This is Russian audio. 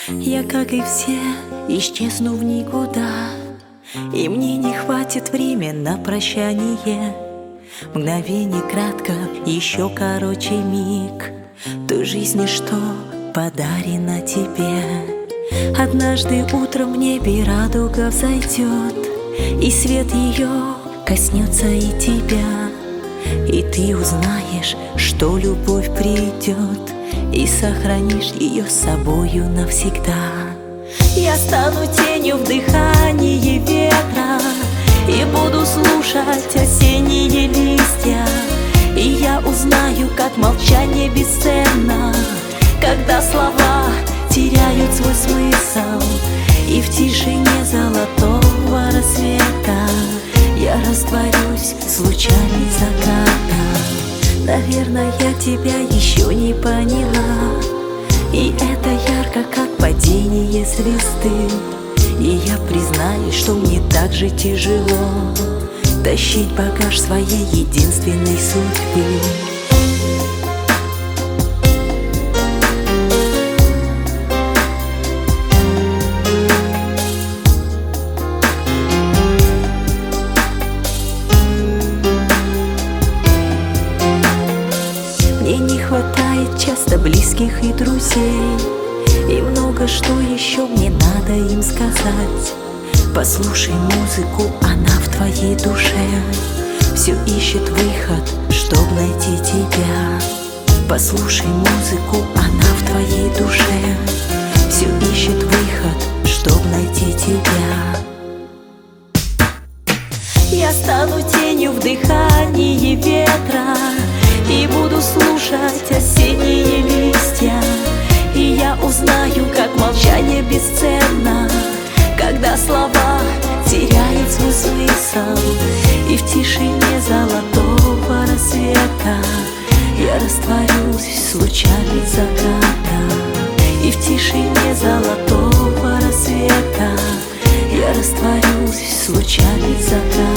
Я, как и все, исчезну в никуда, и мне не хватит времени на прощание. Мгновение кратко, еще короче миг той жизни, что подарена тебе. Однажды утром в небе радуга взойдет, и свет ее коснется и тебя. И ты узнаешь, что любовь придет, и сохранишь ее с собою навсегда. Я стану тенью в дыхании ветра, и буду слушать осенние листья. И я узнаю, как молчание бесценно, когда слова теряют свой смысл. И в тишине золотого рассвета я растворюсь с лучами заката. Наверное, я тебя еще не поняла, и это ярко, как падение звезды. И я признаюсь, что мне так же тяжело тащить багаж своей единственной судьбы. Мне не хватает часто близких и друзей, и много что еще мне надо им сказать. Послушай музыку, она в твоей душе все ищет выход, чтоб найти тебя. Послушай музыку, она в твоей душе все ищет выход, чтоб найти тебя. Я стану тенью в дыхании ветра, и буду слушать осенние листья. И я узнаю, как молчание бесценно, когда слова теряют свой смысл. И в тишине золотого рассвета я растворюсь с лучами заката. И в тишине золотого рассвета я растворюсь с лучами заката.